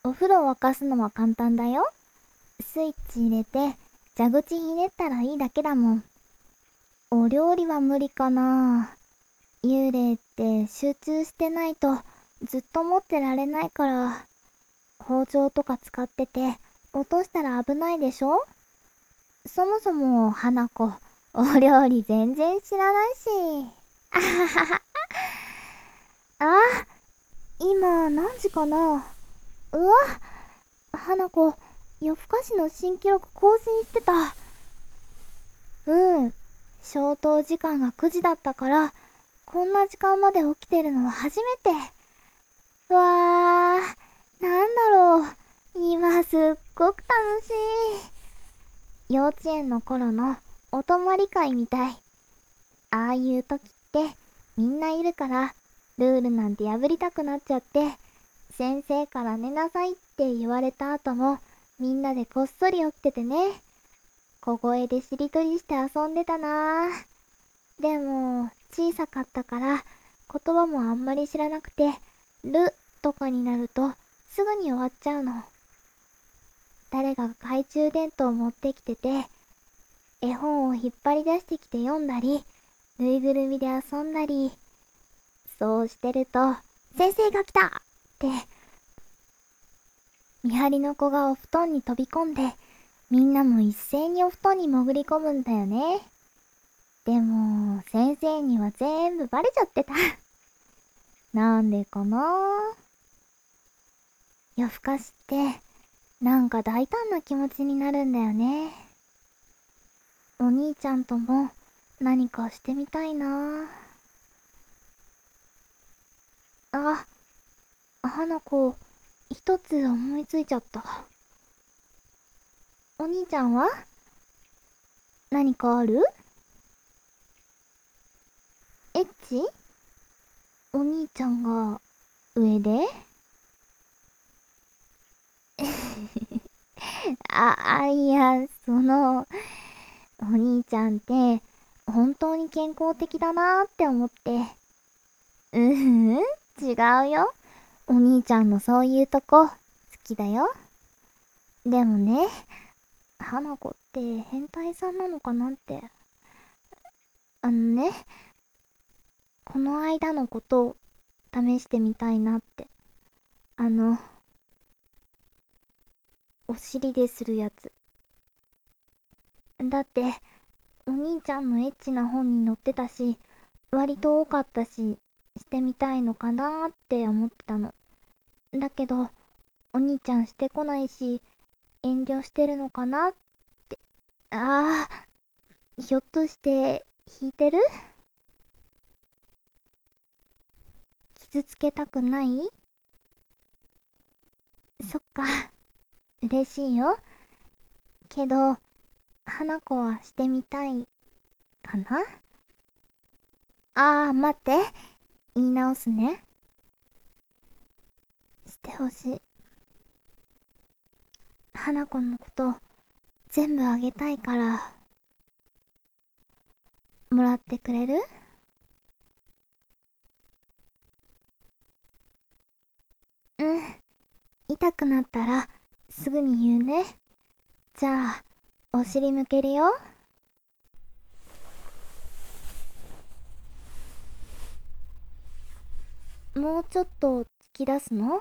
お風呂を沸かすのは簡単だよ。スイッチ入れて蛇口ひねったらいいだけだもん。お料理は無理かな。幽霊って集中してないとずっと持ってられないから。包丁とか使ってて落としたら危ないでしょ。そもそも花子、お料理全然知らないし。あははは。あ、今何時かな。うわ、花子、夜更かしの新記録更新してた。うん、消灯時間が9時だったから、こんな時間まで起きてるのは初めて。うわー、なんだろう。今すっごく楽しい。幼稚園の頃のお泊まり会みたい。ああいう時ってみんないるから、ルールなんて破りたくなっちゃって、先生から寝なさいって言われた後も、みんなでこっそり起きててね。小声でしりとりして遊んでたなぁ。でも、小さかったから、言葉もあんまり知らなくて、るとかになると、すぐに終わっちゃうの。誰が懐中電灯を持ってきてて、絵本を引っ張り出してきて読んだり、ぬいぐるみで遊んだり、そうしてると、先生が来たって、見張りの子がお布団に飛び込んで、みんなも一斉にお布団に潜り込むんだよね。でも、先生には全部バレちゃってた。なんでかな。夜更かしって、なんか大胆な気持ちになるんだよね。お兄ちゃんとも何かしてみたいな。あ、花子、一つ思いついちゃった。お兄ちゃんは何かある？エッチ？お兄ちゃんが上でいや、お兄ちゃんって本当に健康的だなーって思って。違うよ。お兄ちゃんのそういうとこ好きだよ。でもね、花子って変態さんなのかなって。あのね、この間のことを試してみたいなって。あの、お尻でするやつ。だって、お兄ちゃんのエッチな本に載ってたし、割と多かったし、してみたいのかなーって思ってたの。だけど、お兄ちゃんしてこないし、遠慮してるのかなって。あひょっとして、引いてる？傷つけたくない？そっか、嬉しいよ。けど、花子はしてみたいかな。待って。言い直すね。してほしい。花子のこと全部あげたいから、もらってくれる？うん。痛くなったらすぐに言うね。じゃあ、お尻向けるよ。もうちょっと突き出すの？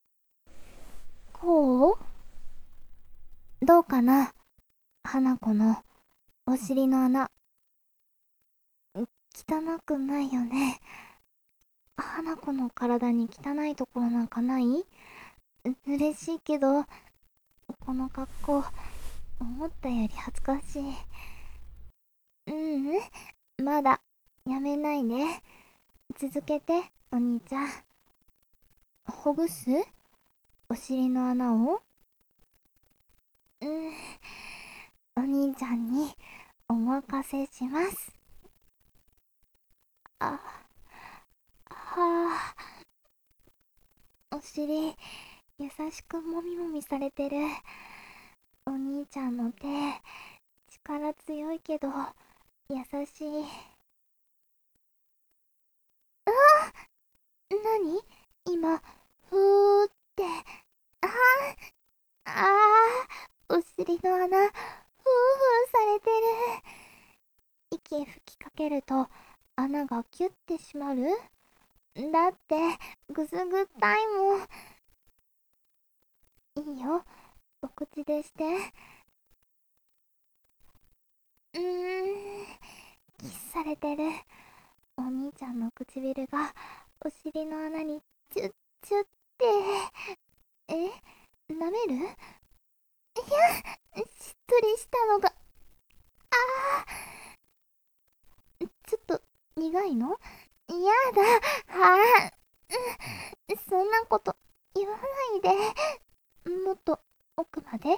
こう？どうかな？花子のお尻の穴。汚くないよね。花子の体に汚いところなんかない？嬉しいけど、この格好、思ったより恥ずかしい。まだ、やめないで。続けて、お兄ちゃん。ほぐす？お尻の穴を？うん、お兄ちゃんにお任せします。あ、はお尻、優しくもみもみされてる。お兄ちゃんの手、力強いけど、優しい。なに？今、ふーって、あ尻の穴、ふうふうされてる。息吹きかけると穴がキュッて閉まる。だってぐすぐったいもん。いいよ、お口でして。キスされてる。お兄ちゃんの唇がお尻の穴にチュッチュッて。舐める？いや、しっとりしたのが。ちょっと苦いの？やだ。はそんなこと言わないで。もっと奥まで。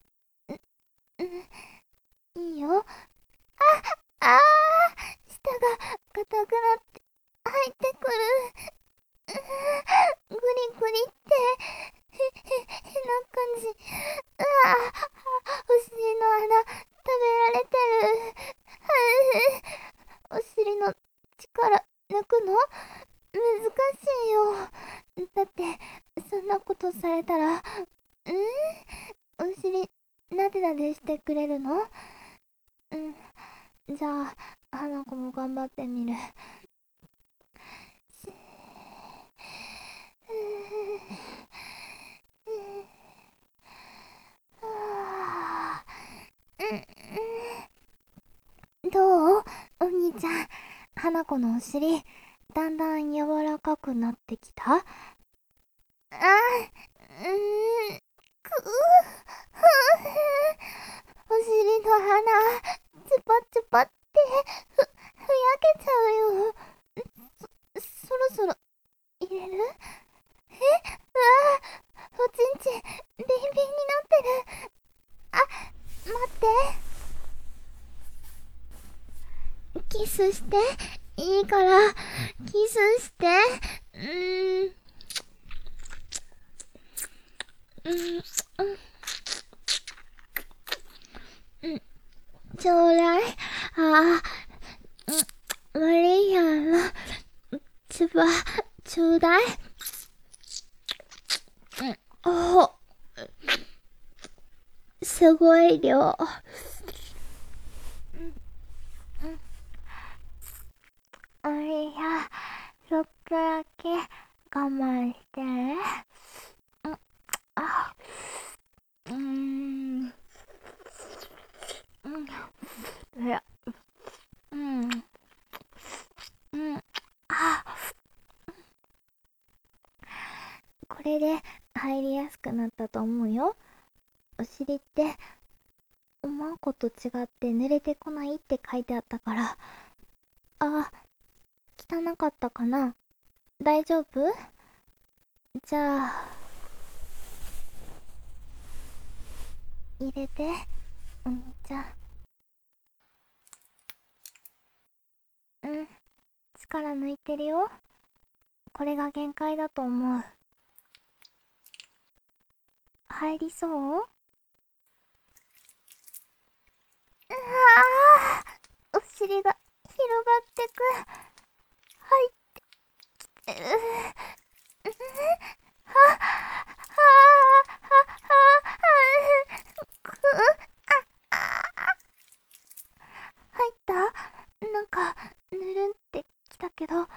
いいよ。ああ、舌が硬くなって入ってくる。グリグリって、変な感じ。お尻の穴、食べられてる。お尻の力抜くの難しいよ。だって、そんなことされたら、お尻、なでなでしてくれるの？じゃあ、花子も頑張ってみる。どう？お兄ちゃん、花子のお尻、だんだん柔らかくなってきた？くぅ、お尻の穴、チュパチュパって、ふやけちゃうよ。そろそろ、入れる？うわぁ、おちんちん、ビンビンになってる。待って。キスして。いいから、キスして。ちょうだい。無理やな。つば、ちょうだい。お、すごい量。おいや、ちょっとだけ我慢してね。いや、これで入りやすくなったと思うよ。お尻って思う子と違って濡れてこないって書いてあったから。汚かったかな？大丈夫？じゃあ、入れて、お兄ちゃん。力抜いてるよ。これが限界だと思う。入りそう？お尻が広がってく。入ってきてる。入った？なんか、ぬるんってきたけど。入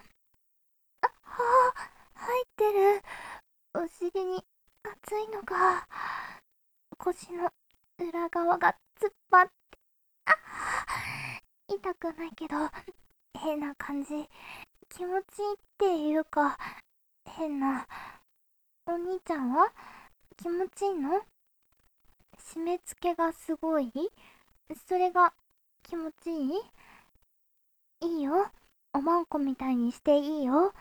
ってる。お尻に熱いのが。腰の裏側が突っ張って。痛くないけど、変な感じ。気持ちいいっていうか、変な。お兄ちゃんは気持ちいいの？締め付けがすごい？それが気持ちいい？いいよ。おまんこみたいにしていいよ。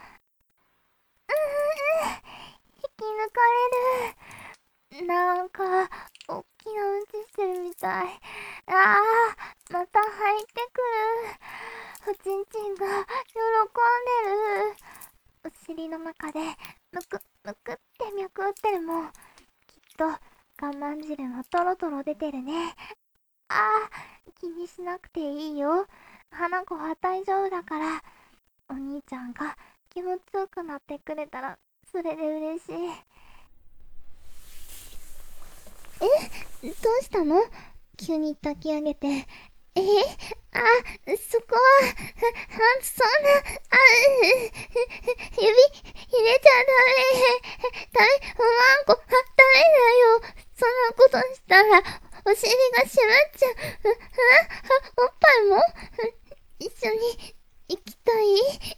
引き抜かれる。なんか、おっきなうんちしてるみたい。また入ってくる。おちんちんが喜んでる。お尻の中でむくむくって脈打ってるもん。きっと我慢汁もトロトロ出てるね。気にしなくていいよ。花子は大丈夫だから。お兄ちゃんが気持ちよくなってくれたらそれで嬉しい。 どうしたの？急に抱き上げて。あ、そこは、そんな、指、入れちゃダメ、おまんこ、ダメだよ。そんなことしたら、お尻が閉まっちゃう。おっぱいも一緒に行きたい？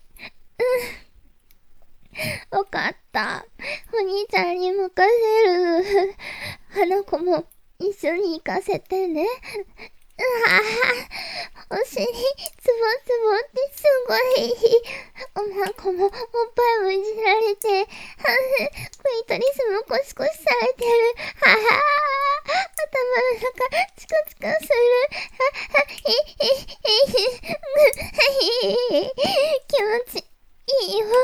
わかった。お兄ちゃんに任せる。花子も一緒に行かせてね。お尻、つぼつぼってすごい。おまんこもおっぱいもいじられて、クリトリスもコシコシされてる。頭の中、チクチクする。気持ちいいよ。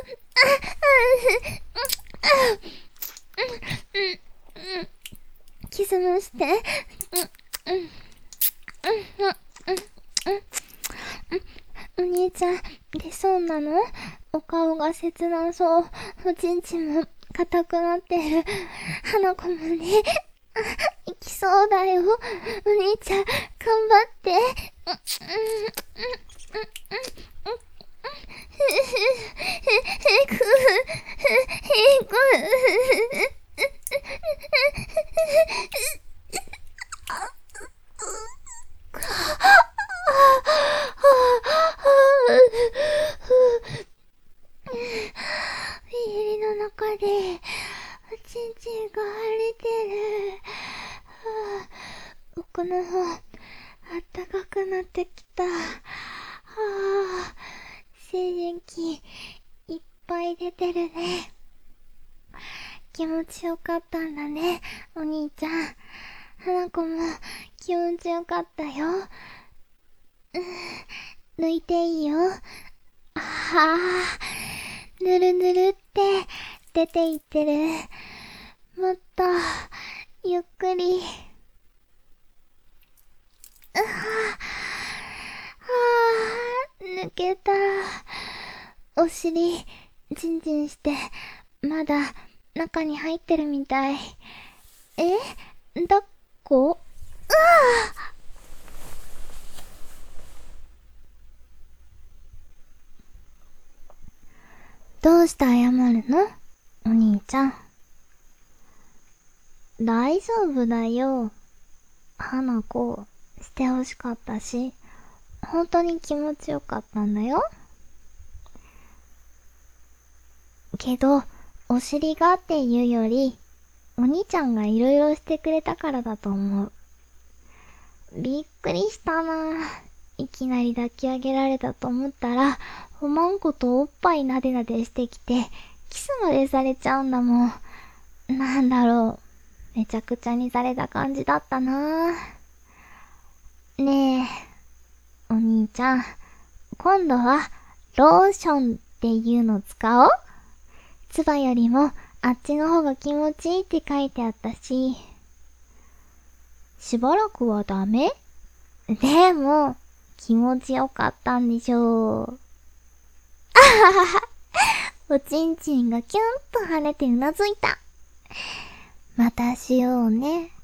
キスもして。お兄ちゃん、出そうなの？お顔が切なそう。おちんちんも硬くなってる。花子もね、行きそうだよ。お兄ちゃん、頑張って。耳の中でおちんちんが腫れてる。奥の方あったかくなってきた。静電気いっぱい出てるね。気持ちよかったんだね、お兄ちゃん。花子も気持ちよかったよ。抜いていいよ。ぬるぬるって出ていってる。もっとゆっくり。抜けた。お尻ジンジンしてまだ中に入ってるみたい。抱っこ？どうして謝るの？お兄ちゃん。大丈夫だよ。花子、してほしかったし、本当に気持ちよかったんだよ。けど、お尻がっていうより、お兄ちゃんがいろいろしてくれたからだと思う。びっくりしたな。いきなり抱き上げられたと思ったら、おまんことおっぱいなでなでしてきて、キスまでされちゃうんだもん。なんだろう。めちゃくちゃにされた感じだったな。ねえ、お兄ちゃん、今度はローションっていうの使おう。つばよりもあっちの方が気持ちいいって書いてあったし。しばらくはダメ？でも、気持ちよかったんでしょう。おちんちんがキュンと跳ねてうなずいた。またしようね。